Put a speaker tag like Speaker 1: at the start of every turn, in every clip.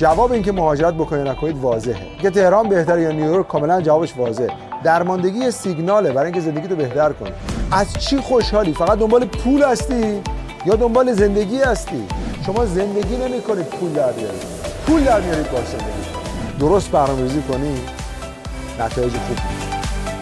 Speaker 1: جواب این که مهاجرت بکنید نکنید واضحه. که تهران بهتره یا نیویورک کاملا جوابش واضحه. درماندگی سیگناله برای اینکه زندگی رو بهتر کنی. از چی خوشحالی؟ فقط دنبال پول هستی یا دنبال زندگی هستی؟ شما زندگی نمی‌کنید پول در بیارید. پول در میارید با زندگی. درست برنامه‌ریزی کنی نتایج خوب میشه.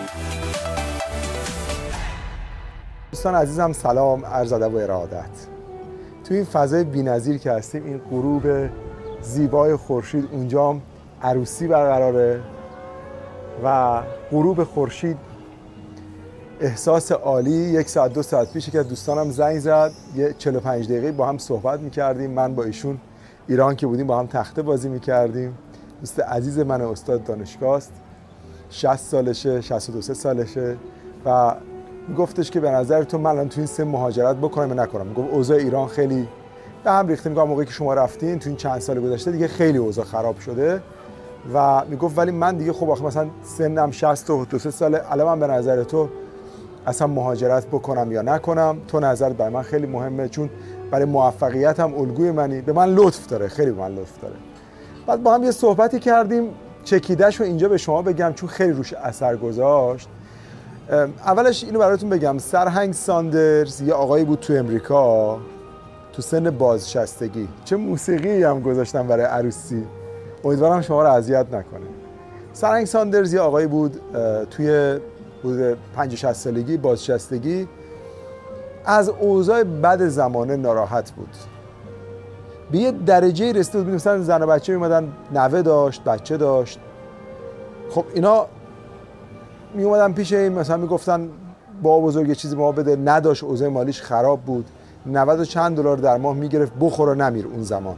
Speaker 1: دوستان عزیزم سلام، عرض ادب و ارادت. تو این فضای بی‌نظیر که هستیم، این غروب زیبای خورشید، اونجا عروسی برقراره و غروب خورشید احساس عالی. 1 ساعت 2 ساعت پیش که دوستانم زنگ زد، یه 45 دقیقه با هم صحبت می‌کردیم. من با ایشون ایران که بودیم با هم تخته بازی می‌کردیم. دوست عزیز من، استاد دانشگاه است، 60 سالشه، 62 سالشه و گفتش که به نظر تو من الان تو این سن مهاجرت بکنم یا نکنم؟ گفت اوضاع ایران خیلی به هم ریخته. میگم موقعی که شما رفتین تو این چند سال گذشته دیگه خیلی اوضاع خراب شده و میگفت ولی من دیگه خب آخه مثلا سنم 62 ساله، الان من به نظر تو اصلا مهاجرت بکنم یا نکنم؟ تو نظرت برای من خیلی مهمه، چون برای موفقیتم الگوی منی، به من لطف داره، خیلی به من لطف داره. بعد با هم یه صحبتی کردیم، چکیده‌شو اینجا به شما بگم چون خیلی روش اثر گذاشت. اولش اینو براتون بگم، سرهنگ ساندرز یه آقایی بود تو امریکا تو سن بازنشستگی. چه موسیقی هم گذاشتن برای عروسی، امیدوارم شما رو اذیت نکنه. سرهنگ ساندرز یه آقایی بود توی حدود 50-60 سالگی بازنشستگی، از اوضاع بد زمانه ناراحت بود. به یه درجه رسیده بود مثلا زن و بچه میومدن، نوه داشت، بچه داشت. خب اینا می اومدن پیش این مثلا میگفتن با بزرگ یه چیزی به ما بده، نداشت، اوضاع مالیش خراب بود، 90 و چند دلار در ماه میگرفت، بخور و نمیر اون زمان.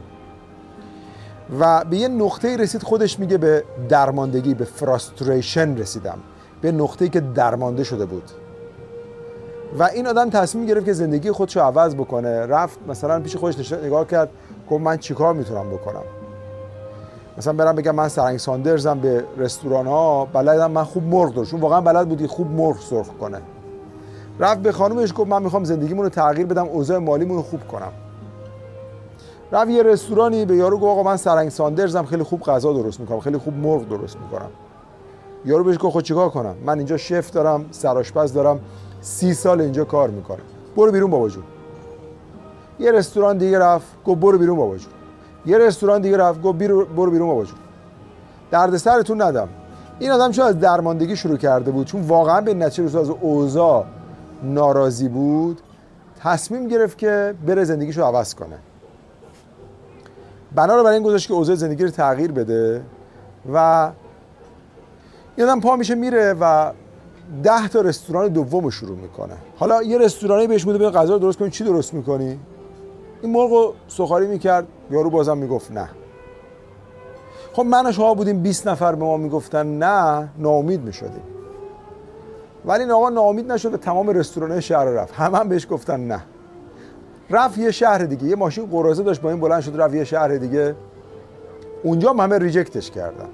Speaker 1: و به یه نقطه‌ای رسید، خودش میگه به درماندگی، به فراستریشن رسیدم، به نقطه‌ای که درمانده شده بود. و این آدم تصمیم گرفت که زندگی خودشو عوض بکنه. رفت مثلا پیش خودش نگاه کرد، گفت من چیکار میتونم بکنم؟ مثلا برم بگم من سرهنگ ساندرزم، به رستوران‌ها بلدم، من خوب مرغ درست، چون واقعا بلد بود که خوب مرغ سرخ کنه. رفت به خانومش گفت من میخوام زندگیمون رو تغییر بدم، اوضاع مالیمون رو خوب کنم. رفت یه رستورانی، به یارو گفت آقا من سرهنگ ساندرزم، خیلی خوب غذا درست میکنم، خیلی خوب مرغ درست میکنم. یارو بهش گفت خب چیکار کنم؟ من اینجا شف دارم، سرآشپز دارم، 30 سال اینجا کار میکنم. برو بیرون بابا جون. یه رستوران دیگه رفت، گفت برو بیرون بابا جون. یه رستوران دیگه رفت، گفت برو بیرون بابا جون. دردسرتون ندم. این آدم چون از درماندگی شروع کرده بود، چون واقعا به نتیجه رسید، از اوضاع ناراضی بود، تصمیم گرفت که بره زندگیشو عوض کنه. بنابراین این گذاشت که اوضاع زندگی رو تغییر بده و این آدم پا میشه میره و 10 تا رستوران دوم شروع میکنه. حالا یه رستورانی بهش میده، بیا غذا رو درست کنی. چی درست میکنی؟ این مرغو سوخاری میکرد، یارو بازم میگفت نه. خب من و شما بودیم 20 نفر به ما میگفتن نه، ناامید میشدیم. ولی این آقا ناامید نشد، تمام رستوران‌های شهر رفت، همه بهش گفتن نه. رفت یه شهر دیگه، یه ماشین قراضه داشت با این بلند شد رفت یه شهر دیگه، اونجا همه ریجکتش کردن.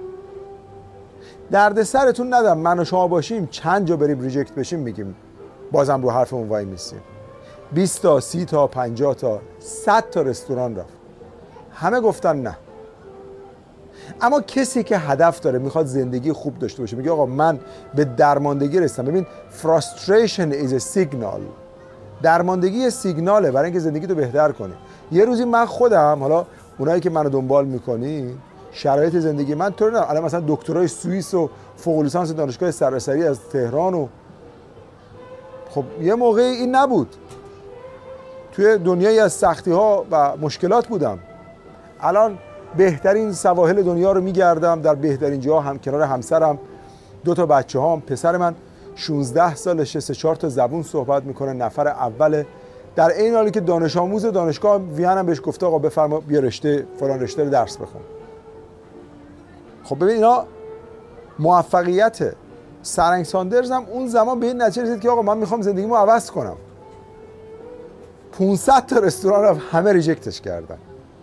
Speaker 1: دردسرتون ندم، من و شما باشیم چند جا بریم ریجکت بشیم میگیم بازم رو حرفمون وای میسیم. 20 تا 30 تا 50 تا 100 تا رستوران رفت، همه گفتن نه. اما کسی که هدف داره، میخواد زندگی خوب داشته باشه، میگه آقا من به درماندگی رسیدم. ببین frustration is a signal. درماندگی سیگناله برای اینکه زندگی تو بهتر کنی. یه روزی من خودم، حالا اونایی که منو دنبال میکنی، شرایط زندگی من طوری نه، الان مثلا دکترای سوئیس و فوق لیسانس دانشگاه سراسری از تهران و خب یه موقعی این نبود، توی دنیایی از سختی ها و مشکلات بودم. الان بهترین سواحل دنیا رو میگردم، در بهترین جاها، هم کنار همسرم، 2 تا بچه هام. پسر من 16 سالشه، 3-4 تا زبون صحبت میکنه، نفر اوله. در این حالی که دانش آموز دانشگاه وین هم بهش گفته آقا بفرما بیا رشته فلان رشته رو درس بخون. خب ببین اینا موفقیته. سرهنگ ساندرز هم اون زمان به این نتیجه رسید که آقا من میخوام زندگیمو عوض کنم. 500 تا رستوران رفت، همه ریجکتش کردن.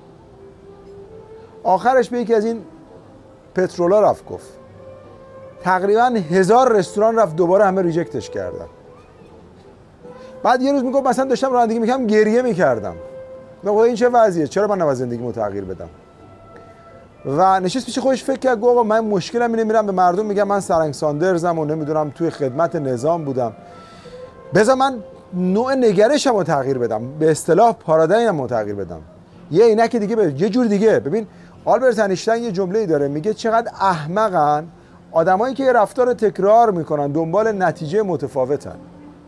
Speaker 1: آخرش به یکی از این پترولا رفت، گفت تقریبا 1000 رستوران رفت، دوباره همه ریجکتش کردن. بعد یه روز میگفت مثلا داشتم رانندگی میکردم گریه میکردم، میگم این چه وضعیه، چرا من نباید زندگیمو تغییر بدم؟ و نشست پیش خودش فکر کرد آقا من مشکلم اینه، میرم به مردم میگم من سرنگ ساندرزم و نمیدونم توی خدمت نظام بودم، بذار من نوع نگرشم رو تغییر بدم، به اصطلاح پارادایمم رو تغییر بدم، یه عینک دیگه یه جور دیگه. ببین آلبرت انیشتین یه جمله‌ای داره میگه چقدر احمقن آدمایی که یه رفتار تکرار میکنن دنبال نتیجه متفاوتن.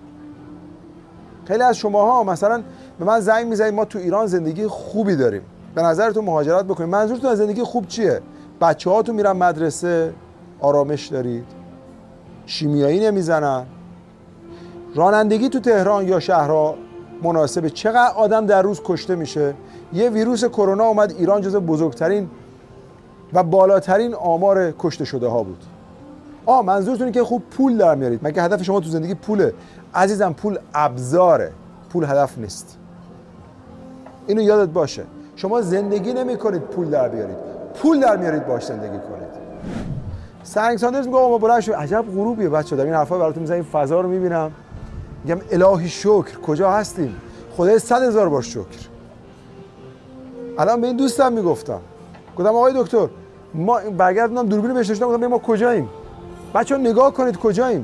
Speaker 1: خیلی از شماها مثلا به من زنگ میزنید ما تو ایران زندگی خوبی داریم، به نظرتون مهاجرت بکنید. منظورتون از زندگی خوب چیه؟ بچه‌هاتون میرن مدرسه، آرامش دارید، شیمیایی نمیزنن، رانندگی تو تهران یا شهرها مناسبه، چقدر آدم در روز کشته میشه. یه ویروس کرونا اومد ایران جزو بزرگترین و بالاترین آمار کشته شده ها بود. منظورتونه که خوب پول در میارید؟ مگه هدف شما تو زندگی پوله؟ عزیزم پول ابزاره، پول هدف نیست. اینو یادت باشه. شما زندگی نمی کنید پول در بیارید، پول در میارید باش زندگی کنید. سرنگ ساندرز میگه ما بلند شو، عجب غروبیه بچه‌ها، در این حرفا براتون میزنم، این فضا رو میبینم میگم الهی شکر، کجا هستیم؟ خدای 100,000 بار شکر. الان به این دوستم میگفتم، گفتم آقای دکتر ما برگردوندم دوربین بهش نشوندم، گفتم ما کجاییم؟ بچه‌ها نگاه کنید کجاییم.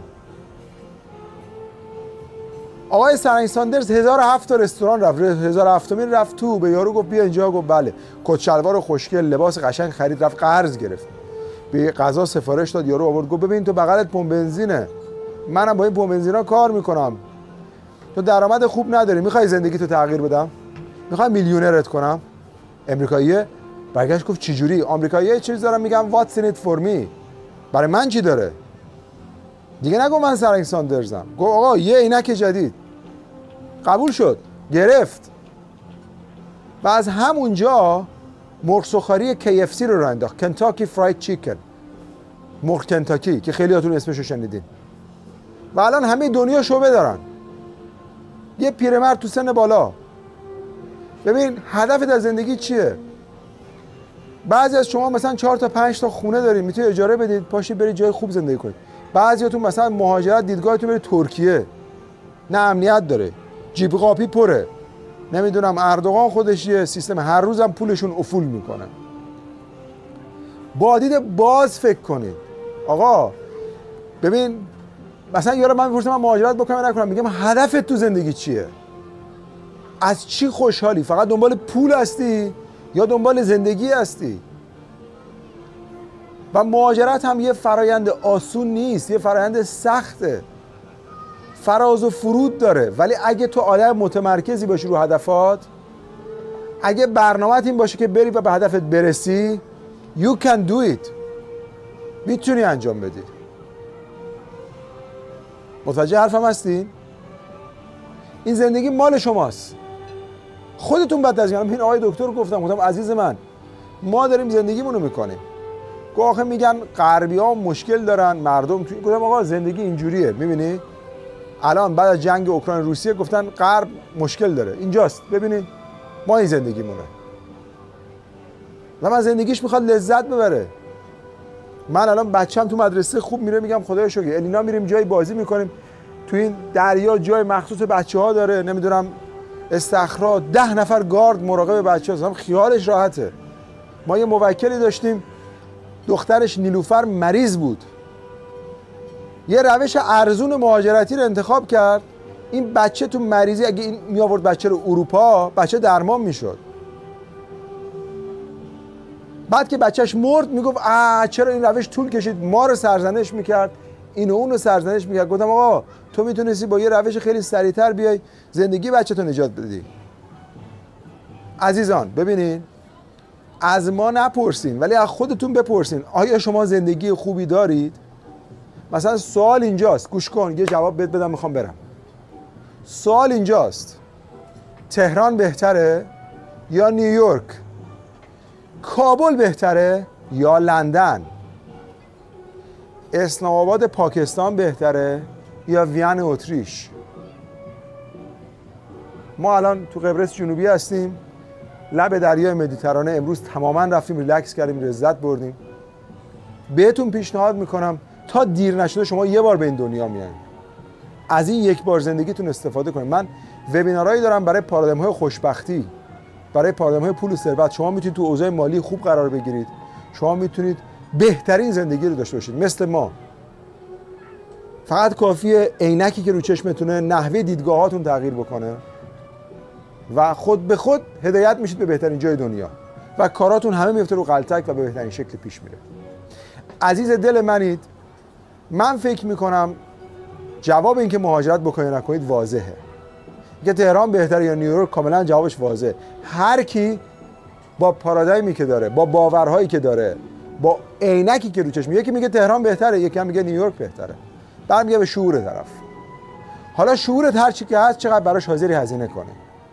Speaker 1: آقای سرنگ ساندرز 1007 تا رستوران رفت، 1007مین رفت تو، به یارو گفت بیا اینجا، گفت بله، کت شلوار خوشگل، لباس قشنگ خرید، رفت قرض گرفت، به غذا سفارش داد، یارو آورد گفت ببین تو بغلت پمپ بنزینه، منم با این پمپ بنزینا کار میکنم، تو درآمد خوب نداری، میخوای زندگی تو تغییر بدم؟ میخوای میلیونرت کنم؟ امریکاییه برگشت گفت چه جوری؟ آمریکاییه چیز دارم میگم what's in it for me، برای من چی داره؟ دیگه نگو من سرنگ ساندرزم، گفت آقا یه عینک جدید. قبول شد، گرفت. و از همونجا مرغ سوخاری KFC رو راه انداخت، کنتاکی فراید چیکن، مرغ کنتاکی که خیلی هاتون اسمش رو شنیدین. و الان همه دنیا شعبه دارن. یه پیرمرد تو سن بالا. ببین هدفت از زندگی چیه؟ بعضی از شما مثلا 4 تا 5 تا خونه دارید، میتونید اجاره بدید، پاشید برید جای خوب زندگی کنید. بعضیاتون مثلا مهاجرت، دیدگاهتون برید ترکیه، نه امنیت داره، جیب قاپی پره، نمیدونم اردوغان خودش یه سیستم، هر روزم پولشون افول میکنه. با دید باز فکر کنید. آقا ببین مثلا یارو من میپرسه من مهاجرت بکنم نکنم، میگم هدفت تو زندگی چیه؟ از چی خوشحالی؟ فقط دنبال پول هستی یا دنبال زندگی هستی؟ و مهاجرت هم یه فرایند آسون نیست، یه فرایند سخته، فراز و فرود داره. ولی اگه تو آدم متمرکزی باشی رو هدفات، اگه برنامه‌ت این باشه که بری و به هدفت برسی، you can do it، میتونی انجام بدی. متوجه حرفم هستین؟ این زندگی مال شماست، خودتون باید تضمین کنید. این آقای دکتر گفتم عزیز من ما داریم زندگیمونو میکنیم. گفت آخه میگن غربی‌ها مشکل دارن مردم تو. گفتم آقا زندگی اینجوریه، میبینی الان بعد از جنگ اوکراین روسیه گفتن غرب مشکل داره، اینجاست ببینید ما این زندگیمونه و من زندگیش میخواد لذت ببره. من الان بچه‌م تو مدرسه خوب میره، میگم خدایا شکر، الینا میریم جای بازی میکنیم، تو این دریا جای مخصوص بچه‌ها داره، نمیدونم استخرا 10 نفر گارد مراقب بچه‌ها، خیالش راحته. ما یه موکلی داشتیم دخترش نیلوفر مریض بود، یه روش ارزون مهاجرتی رو انتخاب کرد. این بچه تو مریضی اگه این می آورد بچه رو اروپا، بچه درمان میشد. بعد که بچهش مرد میگفت چرا این روش طول کشید، ما رو سرزنش میکرد، اینو اون رو سرزنش میکرد. گفتم آقا تو میتونستی با یه روش خیلی سریعتر بیای زندگی بچه تو نجات بدی. عزیزان ببینین، از ما نپرسین ولی از خودتون بپرسین آیا شما زندگی خوبی دارید؟ مثلا سوال اینجاست، گوش کن یه جواب بهت بدم، میخوام برم. سوال اینجاست، تهران بهتره یا نیویورک؟ کابل بهتره یا لندن؟ اسلام آباد پاکستان بهتره یا وین اتریش؟ ما الان تو قبرس جنوبی هستیم، لب دریای مدیترانه، امروز تماما رفتیم ریلکس کردیم، لذت بردیم. بهتون پیشنهاد میکنم تا دیر نشده شما یه بار به این دنیا میایین، از این یک بار زندگیتون استفاده کنید. من وبینارهایی دارم برای پارادایم‌های خوشبختی، برای پارادایم‌های پول و ثروت. شما میتونید تو اوضاع مالی خوب قرار بگیرید، شما میتونید بهترین زندگی رو داشته باشید مثل ما. فقط کافیه عینکی که رو چشمتونه نحوه دیدگاهاتون تغییر بکنه و خود به خود هدایت میشید به بهترین جای دنیا و کاراتون همه میفته رو غلطک و به بهترین شکل پیش میره. عزیز دل منید، من فکر میکنم جواب این که مهاجرت بکنید نکنید واضحه. که تهران بهتره یا نیویورک کاملا جوابش واضحه. هر کی با پارادایمی که داره، با باورهایی که داره، با عینکی که رو چشم، یکی میگه تهران بهتره، یکی هم میگه نیویورک بهتره. بعد میگه به شعور طرف. حالا شعورت هر چی که هست چقدر براش حاضری هزینه کنه.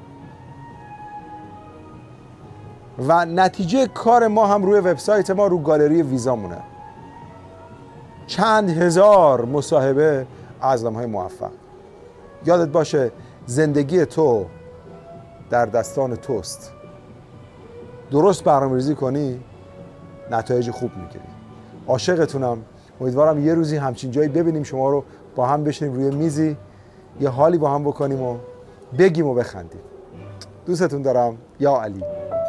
Speaker 1: و نتیجه کار ما هم روی وبسایت ما، رو گالری ویزامونه. چند هزار مصاحبه از آدم‌های موفق. یادت باشه زندگی تو در دستان توست. درست برنامه‌ریزی کنی نتایج خوب میگیری. عاشقتونم. امیدوارم یه روزی همچین جایی ببینیم شما رو، با هم بشینیم روی میزی یه حالی با هم بکنیم و بگیم و بخندیم. دوستتون دارم. یا علی.